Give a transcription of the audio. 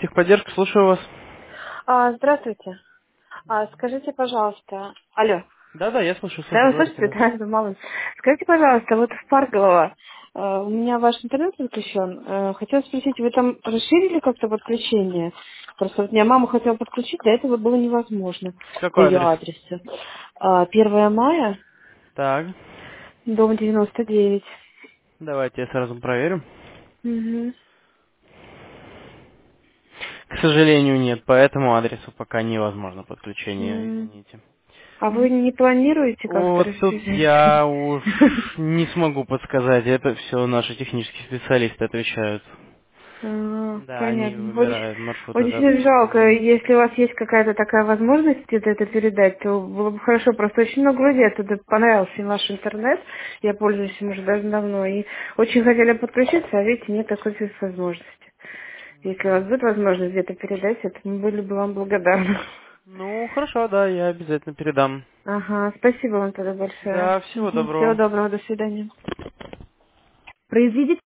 Техподдержка, слушаю вас. Здравствуйте. Скажите, пожалуйста. Алло. Да-да, я слушаю, Да, вы говорите, слышите? да. Да, думала. Скажите, пожалуйста, вот в Парголово у меня ваш интернет подключен. Хотела спросить, вы там расширили как-то подключение? Просто вот меня мама хотела подключить, до этого было невозможно по Какой ее адрес? адресу. 1 мая, Так, дом 99. давайте я сразу проверю. Угу. К сожалению, нет, по этому адресу пока невозможно подключение, извините. А вы не планируете как-то Вот тут расширять? я уж не смогу подсказать, это все наши технические специалисты отвечают. Да, они Понятно. выбирают маршруты, да, Очень таким жалко, образом. если у вас есть какая-то такая возможность где-то это передать, то было бы хорошо. Просто очень много людей оттуда понравился им ваш интернет. Я пользуюсь им уже даже давно. И очень хотели подключиться, а видите, нет такой возможности. Если у вас будет возможность где-то передать это, мы были бы вам благодарны. Ну, хорошо, да, я обязательно передам. Ага, спасибо вам тогда большое. Да, всего Всего доброго. доброго, до свидания. Произведите